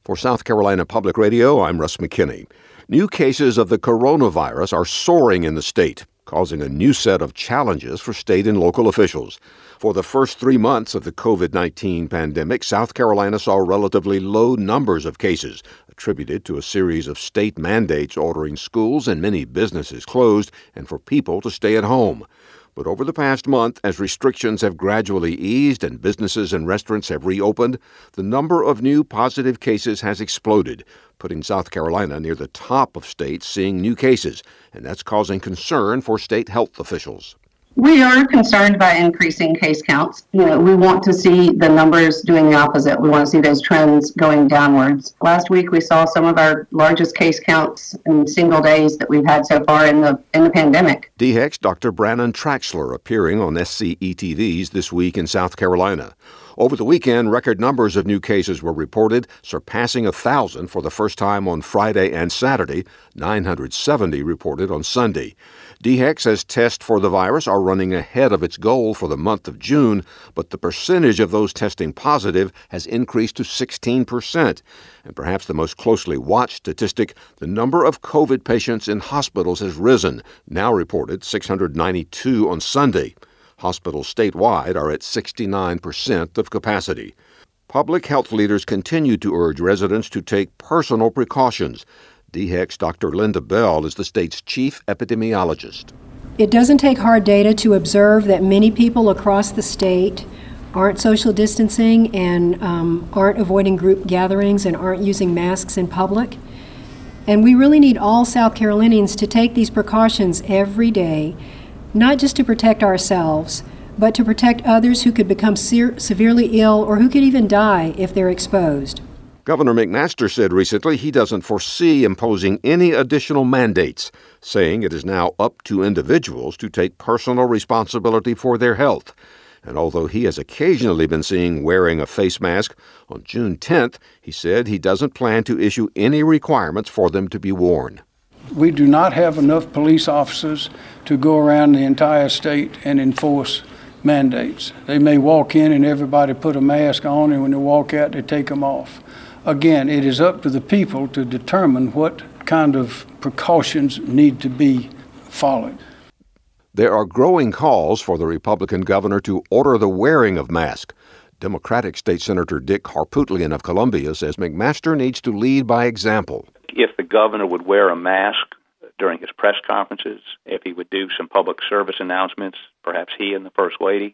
For South Carolina Public Radio, I'm Russ McKinney. New cases of the coronavirus are soaring in the state, causing a new set of challenges for state and local officials. For the first 3 months of the COVID-19 pandemic, South Carolina saw relatively low numbers of cases, attributed to a series of state mandates ordering schools and many businesses closed and for people to stay at home. But over the past month, as restrictions have gradually eased and businesses and restaurants have reopened, the number of new positive cases has exploded, putting South Carolina near the top of states seeing new cases, and that's causing concern for state health officials. We are concerned by increasing case counts. We want to see the numbers doing the opposite. We want to see those trends going downwards. Last week, we saw some of our largest case counts in single days that we've had so far in the pandemic. DHEC's Dr. Brannon Traxler appearing on SCETV's This Week in South Carolina. Over the weekend, record numbers of new cases were reported, surpassing 1,000 for the first time on Friday and Saturday, 970 reported on Sunday. DHEC says tests for the virus are running ahead of its goal for the month of June, but the percentage of those testing positive has increased to 16%. And perhaps the most closely watched statistic, the number of COVID patients in hospitals has risen, now reported 692 on Sunday. Hospitals statewide are at 69% of capacity. Public health leaders continue to urge residents to take personal precautions. DHEC's Dr. Linda Bell is the state's chief epidemiologist. It doesn't take hard data to observe that many people across the state aren't social distancing and aren't avoiding group gatherings and aren't using masks in public. And we really need all South Carolinians to take these precautions every day, not just to protect ourselves, but to protect others who could become severely ill or who could even die if they're exposed. Governor McMaster said recently he doesn't foresee imposing any additional mandates, saying it is now up to individuals to take personal responsibility for their health. And although he has occasionally been seen wearing a face mask, on June 10th, he said he doesn't plan to issue any requirements for them to be worn. We do not have enough police officers to go around the entire state and enforce mandates. They may walk in and everybody put a mask on, and when they walk out, they take them off. Again, it is up to the people to determine what kind of precautions need to be followed. There are growing calls for the Republican governor to order the wearing of masks. Democratic State Senator Dick Harpootlian of Columbia says McMaster needs to lead by example. If the governor would wear a mask during his press conferences, if he would do some public service announcements, perhaps he and the First Lady,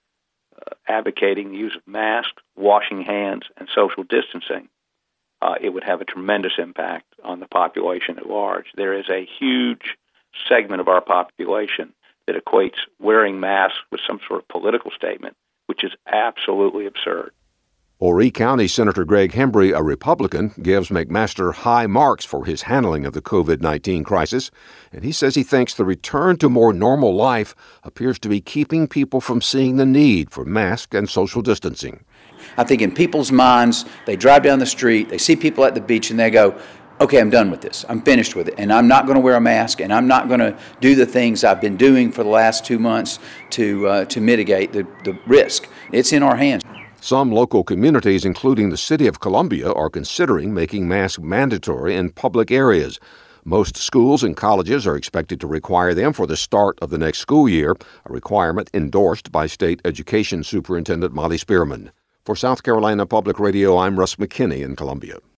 advocating the use of masks, washing hands, and social distancing, it would have a tremendous impact on the population at large. There is a huge segment of our population that equates wearing masks with some sort of political statement, which is absolutely absurd. Horry County Senator Greg Hembry, a Republican, gives McMaster high marks for his handling of the COVID-19 crisis, and he says he thinks the return to more normal life appears to be keeping people from seeing the need for masks and social distancing. I think in people's minds, they drive down the street, they see people at the beach, and they go, okay, I'm done with this. I'm finished with it, and I'm not going to wear a mask, and I'm not going to do the things I've been doing for the last 2 months to mitigate the risk. It's in our hands. Some local communities, including the city of Columbia, are considering making masks mandatory in public areas. Most schools and colleges are expected to require them for the start of the next school year, a requirement endorsed by State Education Superintendent Molly Spearman. For South Carolina Public Radio, I'm Russ McKinney in Columbia.